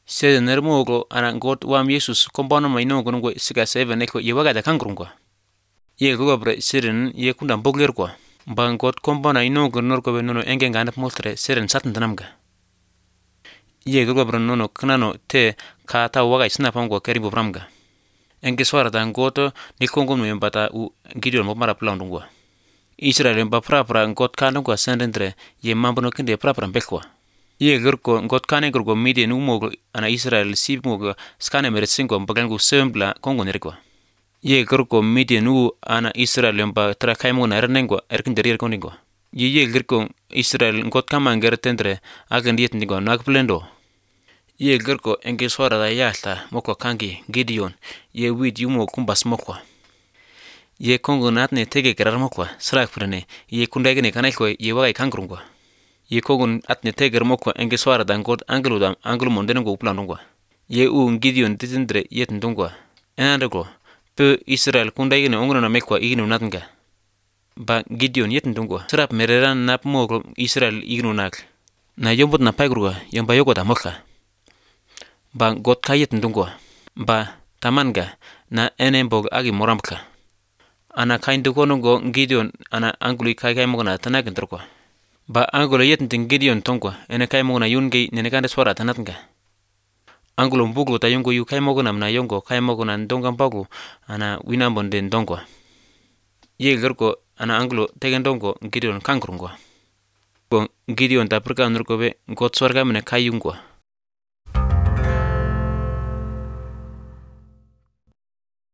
Sede nermogo ana God wam Yesus kombono mainongo ngo siga seve neko yewaga da kangrungwa. Ye gobre sirin ye kunda boglerkwa. Ba God kombona inongo norko be nono enge ngana moltre sirin satan tanamga. Ye gobre nono knano te ka ta waga isna pangwa karibo bramga. Enge swara da ngoto nikongo no mbata u Gideon mo mara plandungwa. Israel mba prapra God kanungwa sendendre ye mambono kinde prapra mbekwa. Ye gerko God kane gerko Midian umogo ana Israel sibmogo skane meresingo mbagangu sembla kongo nerikwa. Ye gerko Midian ana Israel mba tra kaimo na ernengwa erkinderir koningwa. Ye gerko Israel God kama ngertendre agandiet nigo nagplendo. Ye gerko enge swara da yalta moko kangi Gideon ye wid yumo kumbas mokwa. Ye kongo natne tege gerar mokwa srak prene ye kundagene kanako ye wagai kangrungwa. Ye kongo atne teger mokwa enge swara da God anglo mondengo uplandungwa. Ye Gideon ditindre yet ndungwa. Enandego pe Israel kundagene ongro na mekwa igno natnga. Ba Gideon yet ndungwa. Srap mereran nap mogo Israel igno nak. Na yombot na pagrua yomba yogo da mokha. Ba God kayet ndungwa. Ba tamanga na enembog agi moramka. Ana kaindu konongo Gideon ana anguli kai mogona tanagin trokwa. Ba angulo yetntin Gideon tongwa ene kai mogona yungi nene kande swara tanatnga. Angulo mbuglo ta yungo yu kai mogona mna yongo kai mogona ndonga mbagu ana winambonde ndongwa. Ye gerko ana angulo tegen dongo Gideon kangrungwa. Gideon ta perka nurkobe God swarga mene kai yungwa.